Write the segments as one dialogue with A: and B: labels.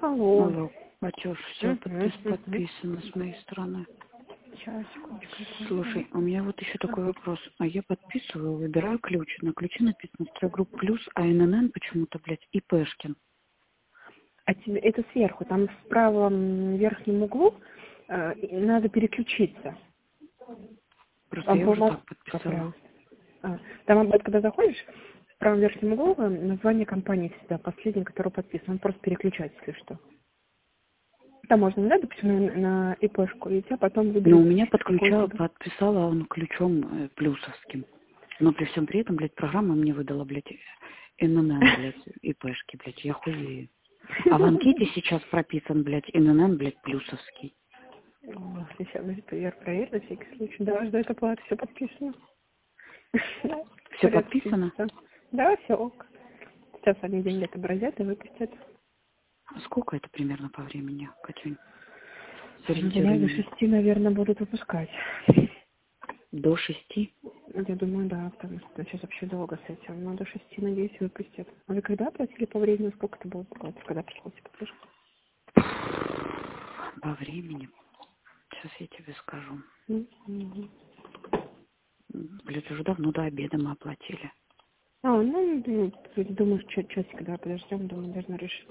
A: Алло.
B: Алло, Матюш, все подписано с моей стороны.
A: Сейчас, секундочку.
B: Слушай, у меня вот еще такой вопрос. А я подписываю, выбираю ключ. На ключе написано «Стройгрупп плюс», а ННН почему-то, блядь, и Пешкин.
A: А тебе это сверху, там в правом верхнем углу надо переключиться.
B: Просто я уже так подписала.
A: Там, когда заходишь, в правом верхнем углу название компании всегда последний, который подписан. Он просто переключать, если что. Там можно, да, допустим, на ИПшку, и тебя потом выберет.
B: Но у меня подписала он ключом плюсовским. Но при всем при этом, блядь, программа мне выдала, блядь, ННН, блядь, ИПшки, блядь, я хуею. А в анкете сейчас прописан, блядь, ННН, блядь, плюсовский.
A: Сейчас, проверь на всякий случай. Да, ждать оплаты, все подписано.
B: Все подписано?
A: Да, все ок. Сейчас они деньги отобразят и выпустят.
B: Сколько это примерно по времени, Катюнь?
A: Дня до 6, наверное, будут выпускать.
B: До 6?
A: Я думаю, да, потому что сейчас вообще долго с этим. Но до 6, надеюсь, выпустят. А вы когда платили по времени? Сколько это было? Когда пришлось платежка?
B: По времени? Сейчас я тебе скажу. Блядь, уже давно до обеда мы оплатили.
A: Думаю, часик, когда подождем, думаю, должна решить.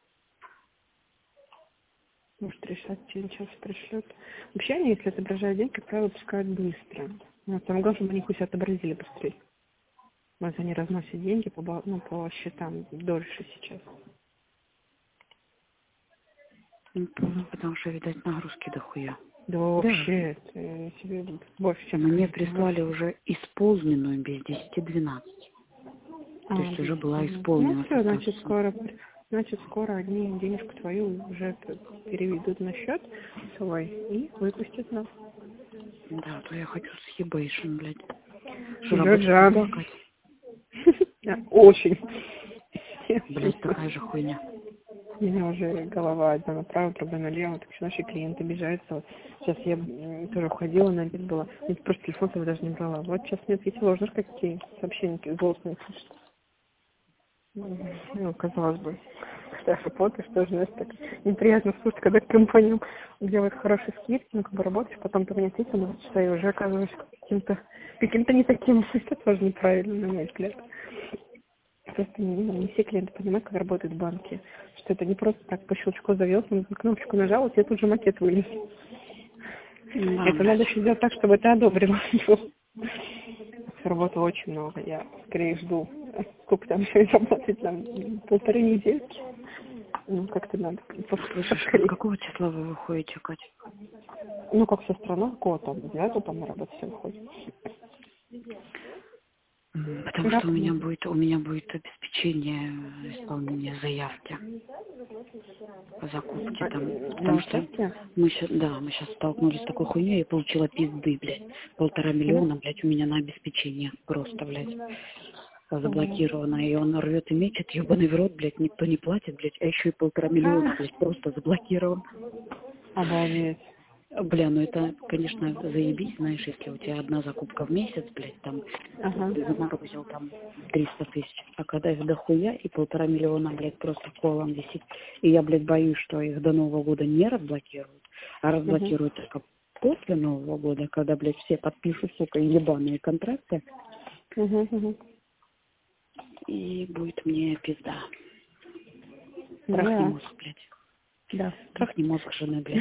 A: Может, решать, через час пришлют. Вообще, они, если отображают деньги, как правило, пускают быстро. Но самое главное, чтобы они хоть отобразили быстрее. Вот они разносят деньги по счетам дольше сейчас.
B: Потому что, видать, нагрузки дохуя.
A: Да вообще, это себе больше, чем...
B: Мне прислали уже исполненную без 10-12. То есть уже была исполнена.
A: Ну все, значит, скоро они денежку твою уже переведут на счет свой и выпустят нас.
B: Да, то я хочу с ебейшим, блядь.
A: Жа. Очень.
B: Блядь, такая же хуйня.
A: У меня уже голова одна направо, другая налево, так что наши клиенты обижаются. Вот сейчас я тоже уходила, на обед была. Я просто телефон свой даже не брала. Вот сейчас мне ответила, знаешь, какие сообщения злостные пишут. Ну, казалось бы, когда работаешь, тоже, знаешь, так неприятно слушать, когда компаниям делают хорошие скидки, ну, как бы работаешь, потом ты мне ответил на 2 часа и уже оказываешься каким-то не таким. Это тоже неправильно, на мой взгляд. Просто не все клиенты понимают, как работают банки. Что это не просто так по щелчку завел, на кнопочку нажал, и тебе тут же макет вылез. Это надо еще сделать так, чтобы ты одобрила. Работы очень много. Я скорее жду, сколько там еще работать, там 1,5 недельки. Ну, как-то надо.
B: Слушай, какого числа вы выходите, Катя?
A: Ну, как вся страна, какого там, 9 там на работу все выходит.
B: Потому что у меня будет обеспечение исполнения заявки по закупке там. Потому что мы сейчас столкнулись с такой хуйней, я получила пизды, блядь. 1,5 миллиона, блядь, у меня на обеспечение просто, блядь, заблокировано. И он рвет и мечет, ебаный в рот, блядь, никто не платит, блядь, а еще и 1,5 миллиона, блядь, просто заблокирован.
A: Обалдеть.
B: Бля, ну это, конечно, заебись, знаешь, если у тебя одна закупка в месяц, блядь, там, ты заморозил там 300 тысяч, а когда их дохуя и 1,5 миллиона, блядь, просто колом висит, и я, блядь, боюсь, что их до Нового года не разблокируют, а разблокируют только после Нового года, когда, блядь, все подпишут, сука, ебаные контракты, и будет мне пизда. Трахни мозг, блядь.
A: Да.
B: Трахни мозг жены, блядь.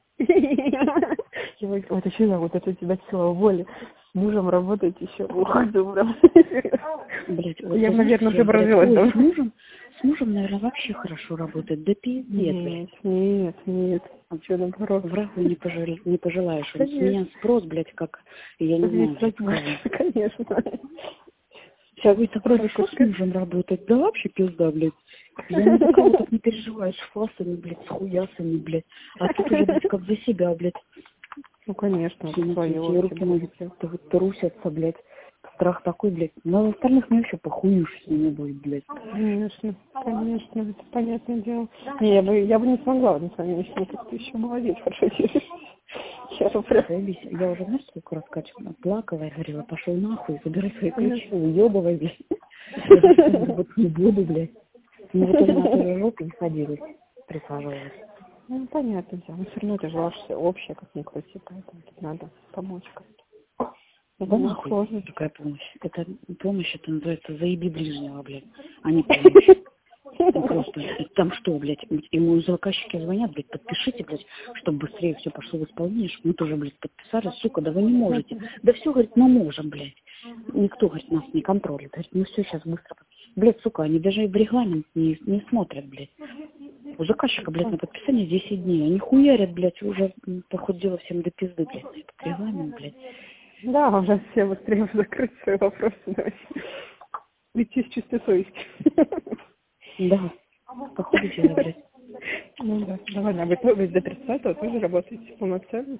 A: Вот еще вот это у тебя сила воли. С мужем работать еще уходу.
B: Блять,
A: я, наверное, уже прожила.
B: С мужем, наверное, вообще хорошо работает. Да пиздец,
A: блядь. Нет.
B: Что наоборот? Врагу не пожелаешь. Он с меня спрос, блядь, как, я не знаю, блядь, кого.
A: Конечно.
B: Сейчас вы так хорошо с мужем работать, да вообще пизда, блядь. Я ни за кого так не переживаю, с фасами, блядь, с хуясами, блядь. А тут уже, блядь, как за себя, блядь.
A: Ну, конечно,
B: твои руки ноги трусятся, блядь. Страх такой, блядь. На остальных мне вообще похуй с ними будет, блядь.
A: Конечно, это понятное дело. Не, я бы не смогла на самом деле, как ты еще молодец, хорошо делаешь.
B: Я уже, знаешь, сколько раз плакала и говорила, пошел нахуй, забирай свои ключи, уебывай, блядь. Я работать не буду, блядь. Мы в итоге на той же жопе не ходили. присаживалась.
A: Ну, понятно, да. Но все равно это же ваше общее, как ни крути, поэтому тут надо помочь как-то. Это
B: Да
A: не
B: нахуй,
A: сложно.
B: какая помощь? Это помощь, это называется заеби ближнего, блядь, а не помощь. Ну, просто, там что, блядь, ему заказчики звонят, блядь, подпишите, блядь, чтобы быстрее все пошло в исполнение, чтобы мы тоже, блядь, подписали, сука, да вы не можете. Да все, говорит, мы можем, блядь. Никто, говорит, нас не контролит. Говорит, мы все сейчас быстро. Блядь, сука, они даже и в регламент не смотрят, блядь. У заказчика, блядь, на подписание 10 дней. Они хуярят, блядь, уже, по ходу дела, всем до пизды, блядь, на этот регламент, блядь.
A: Да, уже все быстрее закрыть свои вопросы. Давайте. Идти с чистой совестью.
B: Да, по ходу дела, блядь.
A: Ну да, давай, вы до 30-го тоже работаете полноценно.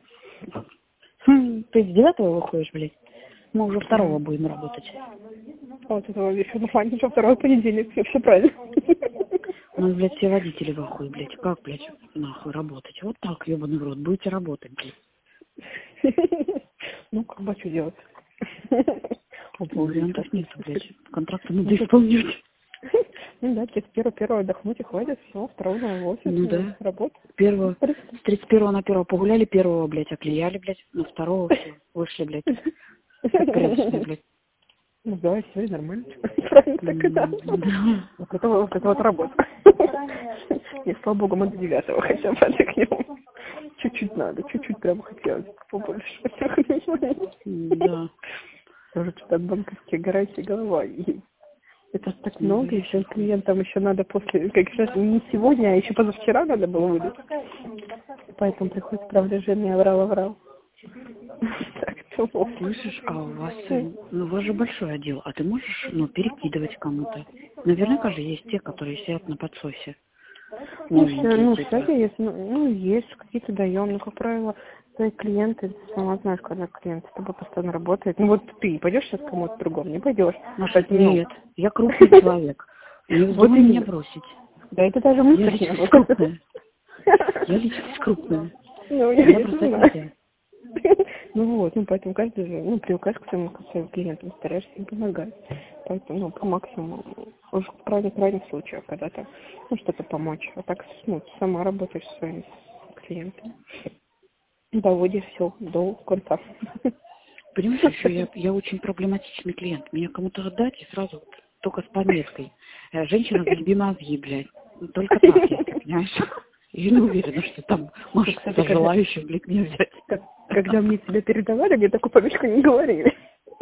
B: Ты с 9-го выходишь, блядь? Мы уже 2-го
A: Да.
B: будем работать.
A: Вот этого еще на фоне, что второй понедельник, все правильно.
B: У нас, блядь, все водители в ахуе, блядь. Как, блядь, нахуй работать? Вот так, ебаный в рот, будете работать, блядь.
A: Ну, как бы, что делать?
B: Вариантов нету, блядь. Контракты надо исполнять.
A: Ну да, 31-го отдохнуть и хватит, все, 2-го в офис,
B: Ну да.
A: работать.
B: С 31-го на 1-го погуляли, 1-го, блядь, оклеяли, блядь. На 2-го все, вышли, блядь. Порядочные, блядь.
A: Ну да, все, нормально. Правильно так и надо.
B: Да.
A: Вот это вот работа. И слава богу, мы до 9-го хотя бы отдохнем. Чуть-чуть надо, чуть-чуть прям хотелось побольше.
B: Да.
A: Тоже что-то банковские гарантии голова. И это ж так много, еще клиентам еще надо после, как сейчас, не сегодня, а еще позавчера надо было выдать. Поэтому приходится, правда, жене оврал. Так, то
B: Слышишь, а у вас, ну, у вас же большой отдел, а ты можешь, ну, перекидывать кому-то? Наверняка же есть те, которые сидят на подсосе.
A: Ну,
B: Типа.
A: кстати, есть, есть, какие-то даем, но, как правило, твои клиенты, сама знаешь, когда клиент с тобой постоянно работает. Ну, вот ты пойдешь сейчас к кому-то другому, не пойдешь.
B: Нет, я крупный человек. Не вздумай меня бросить.
A: Да это даже мысли
B: Я личность крупная. Я личность крупная.
A: Ну,
B: Я бросать нельзя.
A: Ну вот, поэтому каждый же, привыкаешь к своим клиентам, стараешься им помогать. Поэтому, по максимуму, уж в крайних случаях, когда то что-то помочь. А так, сама работаешь со своими клиентами. Доводишь все до конца.
B: Понимаешь, еще я очень проблематичный клиент. Меня кому-то отдать и сразу только с пометкой. Женщина залеби мозги, блядь. Только так, если, понимаешь? Я не уверена, что там может кто-то желающий, блядь, меня взять.
A: Когда мне тебя передавали, мне такую пометку не говорили.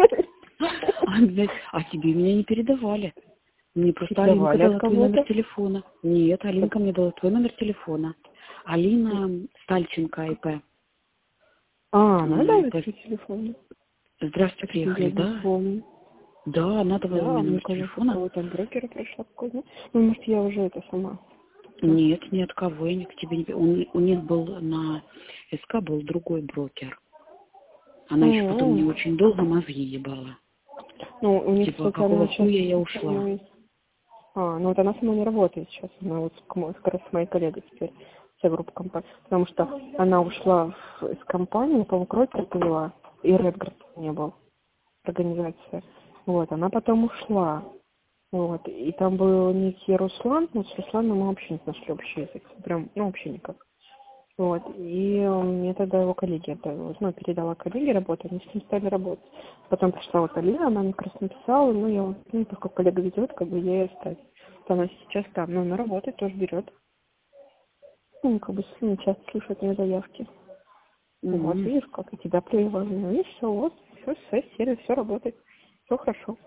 B: А тебе меня не передавали. Мне просто Алинка дала твой номер телефона. Нет, Алинка мне дала твой номер телефона. Алина Стальченко, ИП.
A: Она дала твой телефон?
B: Здравствуйте, приехали, да? Да, она давала мне номер телефона.
A: Вот там брокера пришла какой-то. Ну, может, я уже это сама.
B: Нет, ни от кого я к тебе не... У них был на СК был другой брокер. Она еще потом мне очень долго мозги ебала.
A: Ну, у них,
B: типа, какого хуя я ушла?
A: Ну вот она сама не работает сейчас. Она вот как раз с моей коллегой теперь. Вся группа компаний. Потому что она ушла из компании, по-моему, Крокер повела, и Редгард не был. Организация. Вот, она потом ушла. Вот, и там был некий Руслан, но с Русланом мы вообще не нашли общий язык. Прям, вообще никак. Вот, и мне тогда его коллеги передала коллеге работу, они с ним стали работать. Потом пришла вот Алина, она мне как раз написала, я, поскольку коллега ведет, как бы я ей оставить. Она сейчас там, она работает, тоже берет. Часто слушает мои заявки. Вот, видишь, как и тебя привела. Видишь, все, сервис, все работает. Все хорошо.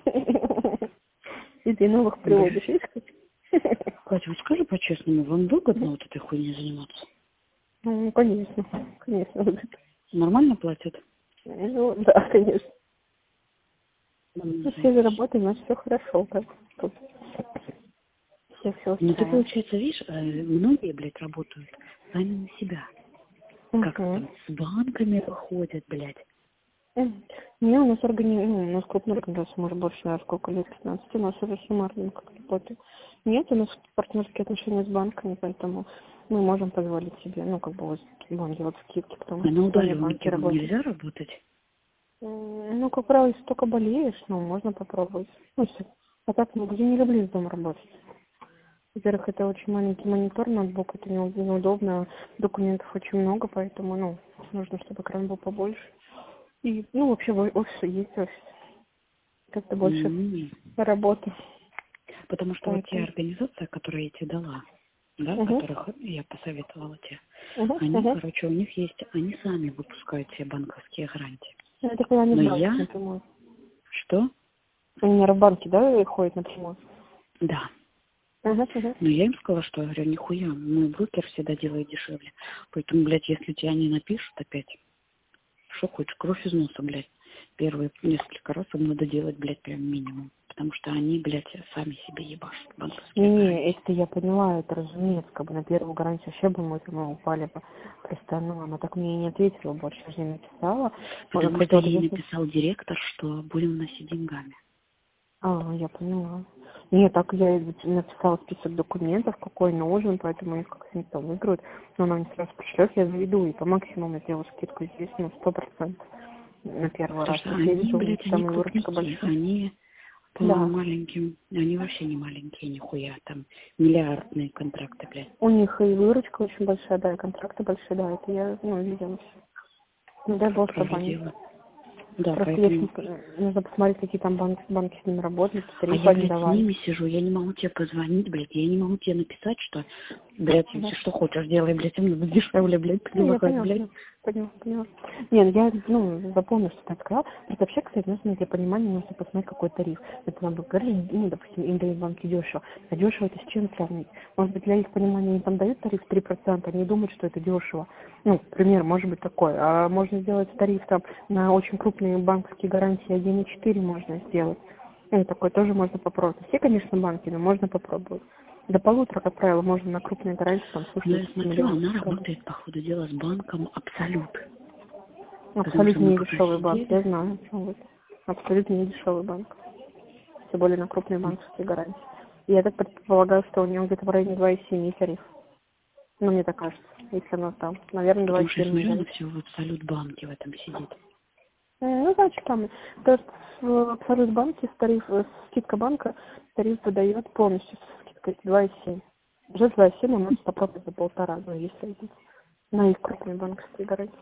A: И ты новых приводишь, видишь, как?
B: Катя, вот скажи по-честному, вам выгодно вот этой хуйней заниматься?
A: Ну, конечно,
B: Нормально платят?
A: Ну, да, конечно. Все заработаем, значит, все хорошо. Как тут. Все
B: Ну, ты, получается, видишь, многие, блядь, работают сами на себя. Как там, с банками выходят, блядь.
A: Не, у нас у нас крупная организация, может, больше, наверное, сколько лет, 15, у нас уже с маркетингом как работает. Нет, у нас партнерские отношения с банками, поэтому мы можем позволить себе, будем делать скидки, потому что
B: на удаленке вам нельзя работать?
A: Как правило, если только болеешь, можно попробовать. А так, где не люблю из дома работать. Во-первых, это очень маленький монитор, ноутбук, это неудобно, документов очень много, поэтому, ну, нужно, чтобы экран был побольше. И, ну, вообще в офисе есть офис. Как-то больше работы.
B: Потому что вот те организации, которые я тебе дала, да, которых я посоветовала тебе, они, короче, у них есть, они сами выпускают себе банковские гарантии.
A: Это когда они
B: Но
A: в банке
B: я...
A: напрямую.
B: Что?
A: Они, наверное, в банке, да, ходят напрямую?
B: Да. Но я им сказала, что, я говорю, нихуя, мой брокер всегда делает дешевле. Поэтому, блядь, если тебя не напишут опять, что хочешь, кровь из носа, блядь. Первые несколько раз им надо делать, блядь, прям минимум. Потому что они, блядь, сами себе ебашат банковские гарантии.
A: Не, это я поняла, это разумеется, как бы на первую гарантию вообще бы мы упали бы. Просто, ну, она так мне и не ответила больше, я же не написала.
B: Потому что ей написал директор, что будем носить деньгами.
A: Я поняла. Нет, так я написала список документов, какой нужен, поэтому их как-то никто выиграет. Но она мне сразу пришлет, я заведу и по максимуму сделаю скидку здесь, ну, 100% на первый раз.
B: Они, блядь, они крупники, они по маленьким, они вообще не маленькие, нихуя, там миллиардные контракты, блядь.
A: У них и выручка очень большая, да, и контракты большие, да, это я, ну, видела. Ну, дай бог, чтобы они...
B: Да,
A: просто
B: поэтому...
A: нужно посмотреть, какие там банки с ними работают,
B: А я, блядь, с ними сижу, я не могу тебе позвонить, блядь, я не могу тебе написать, что, блядь, что хочешь, делай, блядь, им надо дешевле, блядь, предлагать, блядь.
A: Поняла. Нет, я, запомню, что так сказала. Это вообще, кстати, нужно для понимания, нужно посмотреть, какой тариф. Это нам бы говорили, ну, допустим, им дают банки дешево. А дешево это с чем сравнить? Может быть, для их понимания они там дают тариф 3%, они думают, что это дешево. Ну, пример может быть такой. А можно сделать тариф там на очень крупные банковские гарантии 1,4 можно сделать. Ну, такое тоже можно попробовать. Все, конечно, банки, но можно попробовать. До 1,5, как правило, можно на крупные гарантии, там, слушать.
B: Ну, я смотрю, она работает, по ходу дела, с банком Абсолют.
A: Абсолютно не дешевый банк, я знаю, о чем вы. Абсолютно не дешевый банк. Тем более на крупные банковские гарантии. Я так предполагаю, что у него где-то в районе 2,7 тариф. Ну, мне так кажется, если она там. Наверное, 2,7.
B: Потому что я смотрю, она все в Абсолют банке в этом сидит.
A: Ну, значит, там. То есть в Абсолют банке скидка банка, тариф выдает полностью с скидкой 2,7. Уже 2,7 у нас попробовать за 1,5, ну, если это на их крупные банковские гарантии.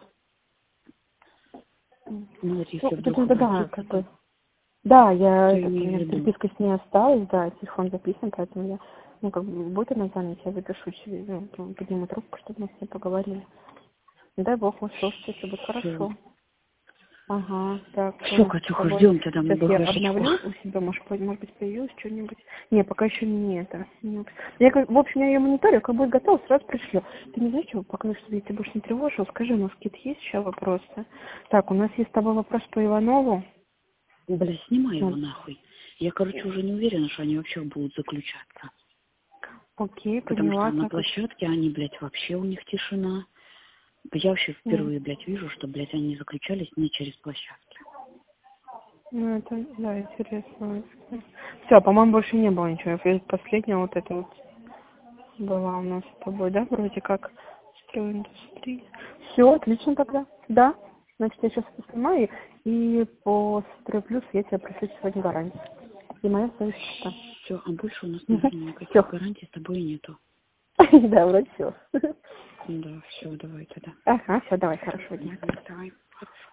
B: Ну, вот если вдруг
A: да, как бы. Да, у меня переписка с ней осталась, да, телефон записан, поэтому я, как бы, будет она занята, я запишу, подниму трубку, чтобы мы с ней поговорили. Дай бог, мы слушайте, все будет хорошо. Ага, так.
B: Все, Катюха, ждем тебя на
A: Сейчас я обновлю у себя, может быть, появилось что-нибудь. Не, пока еще не это. Нет. В общем, я ее мониторю, как будет готово, сразу пришлю. Ты не знаешь, чего, пока что я тебя больше не тревожил, скажи, у нас какие-то есть еще вопросы? Так, у нас есть с тобой вопрос по Иванову.
B: Бля, снимай его нахуй. Я, короче, уже не уверена, что они вообще будут заключаться.
A: Окей,
B: потому
A: поняла.
B: Потому что на площадке они, блядь, вообще у них тишина. Я вообще впервые, блядь, вижу, что, блядь, они заключались не через площадки.
A: Ну, это, да, интересно. Все, по-моему, больше не было ничего. Последняя вот эта вот была у нас с тобой, да, вроде как стройиндустрия. Все, отлично тогда. Да. Значит, я сейчас это снимаю, и по Стройплюс я тебе пришлю сегодня гарантию. И моя совесть чиста.
B: Все, а больше у нас, наверное, никаких гарантий с тобой нету.
A: Да, вроде все.
B: Да, все, давай тогда.
A: Ага, все, давай, хорошего дня.
B: Давай, хорошо.